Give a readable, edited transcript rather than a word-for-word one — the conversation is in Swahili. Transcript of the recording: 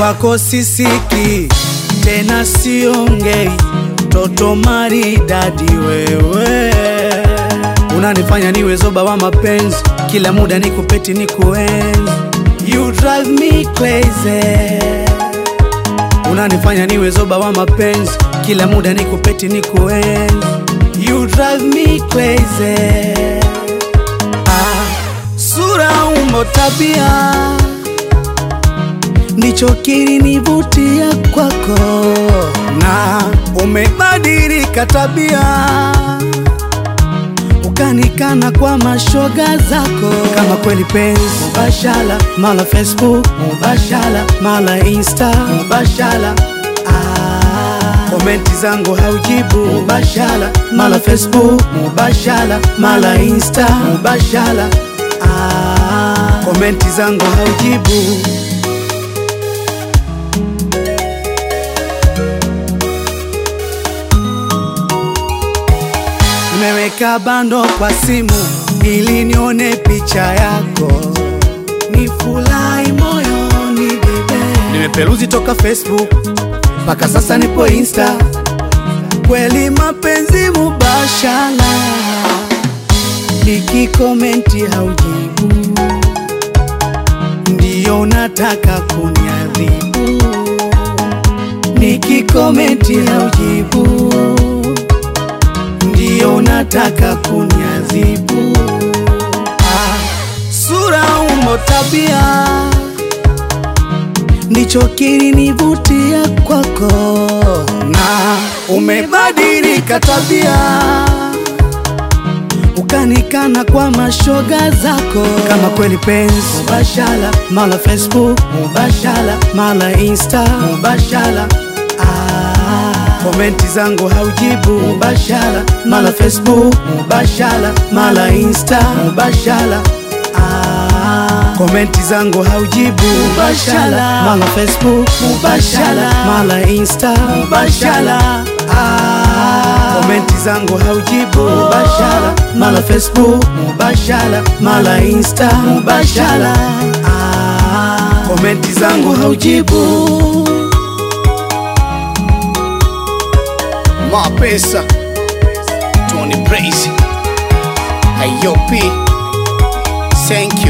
kwako sisiki tena siongei, toto maridadi wewe. Unanifanya niwe zoba wa mapenzi, kila muda nikupeti nikuenzi. You drive me crazy. Unanifanya niwe zoba wa mapenzi, kila muda nikupeti nikuenzi. You drive me crazy. Sura, umbo, tabia ndicho kilinivutia kwako, na umebadilika tabia, ukanikana kwa mashoga zako. Kama kweli penzi mubashala, mala Facebook mubashala, mala Insta mubashala. Komenti zangu haujibu mubashala, mala Facebook mubashala, mala Insta mubashala. Komenti zangu haujibu. Nimeweka bando kwa simu ili nione picha yako, nifurahi moyoni bebe. Nimeperuzi toka Facebook mpaka sasa nipo Insta. Kweli mapenzi mubashala, nikikomenti haujibu, ndiyo unataka kuniadhibu. Nikikomenti haujibu, ndiyo unataka kuniadhibu. Sura, umbo, tabia ndicho kilinivutia kwako, na umebadilika tabia, ukanikana kwa mashoga zako. Kama kweli penzi mubashala, mala Facebook mubashala, mala Insta mubashala. Komenti zangu haujibu mubashala, mala Facebook mubashala, mala Insta mubashala. Komenti zangu haujibu mubashala, mala Facebook mubashala, mala Insta mubashala. Komenti zangu haujibu mubashala, mala Facebook mubashala, mala Insta mubashala. Komenti zangu haujibu. Mapesa Tony Praise Ayopi, thank you.